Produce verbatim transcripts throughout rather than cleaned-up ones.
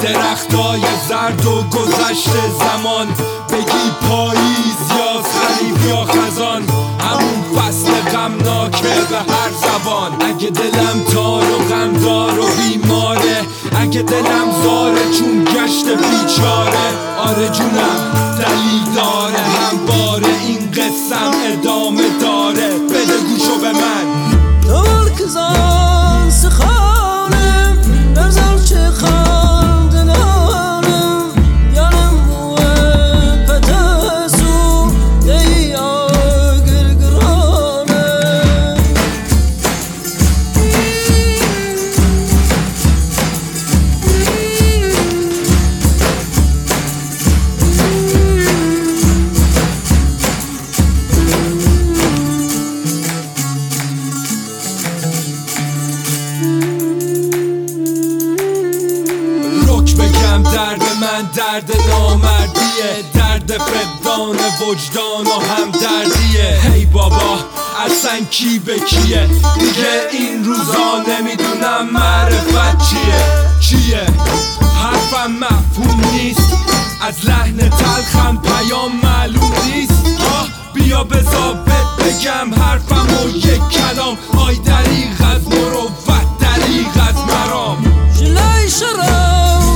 درختای زرد و گذشت زمان، بگی پاییز یا خریف یا خزان، همون فصل غمناکه به هر زبان. اگه دلم تار و غمدار و بیماره، اگه دلم زاره چون گشت بیچاره، آره جونم دلیل داره، همواره این قصم ادامه داره. بده گوشو به من. دول کزان سخانم نزل چه خاندنانم، یانم بوه پتسو دی آگرگرانم. درد من درد نامردیه، درد فقدان وجدان و هم دردیه. هی بابا اصلا کی به کیه دیگه این روزا، نمیدونم معرفت چیه چیه. حرفم مفهوم نیست، از لحن تلخم پیام معلوم نیست. آه بیا بذار بهت بگم حرفم و یک کلام، آی دریغ از مروت دریغ از مرام. جلای شرم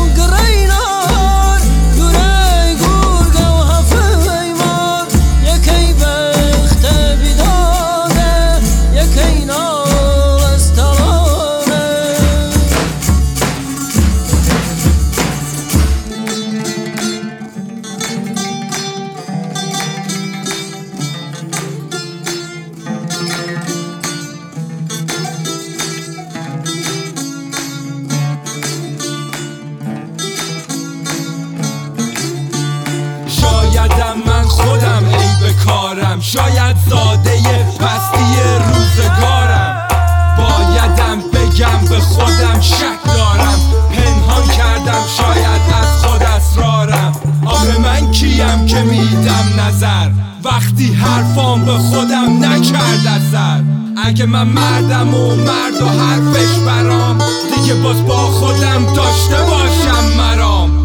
شایدم من خودم عیب کارم، شاید زاده پستی روزگارم. بایدم بگم به خودم شک دارم، پنهان کردم شاید از خود اسرارم. آخه من کیم که میدم نظر وقتی حرفام به خودم نکرد اثر؟ اگه من مردم و مرد و حرفش برام، دیگه باز با خودم داشته باشم مرام.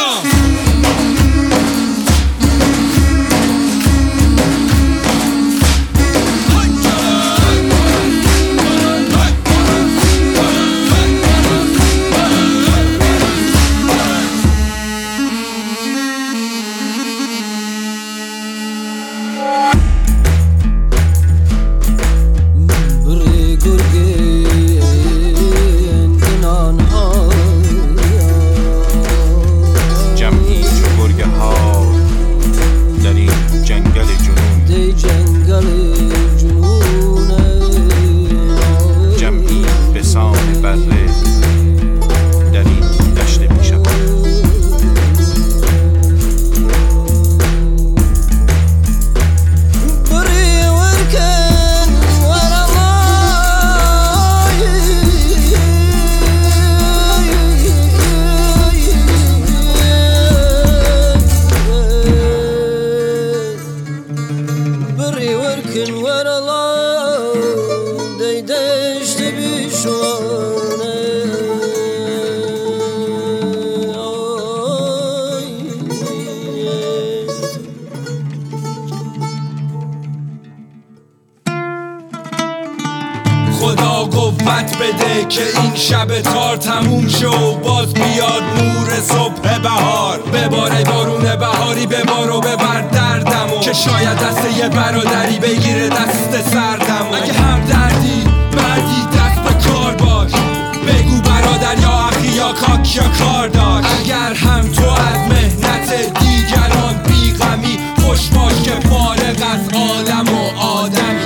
خدا قوت بده که این شب تار تموم شه و باز بیاد نور صبح بهار. بباره بارون بهاری ببار و ببر دردمو، که شاید دست یه برادری بگیره دست سردمو. اگه هم دردی مردی دست به کار باش، بگو برادر یا اخی یا کاک یا کار داشت. اگر هم تو از مهنت دیگران بیغمی، خوش باش که فارغ از عالم و آدمی.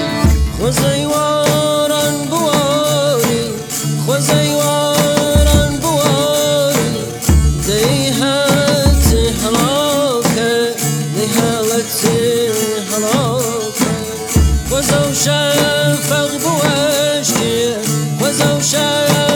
خوزیواران بواری خوزیواران بواری دی حالت حلاکه دی حالت حلاکه خوزو شفق بوشکی خوزو شفق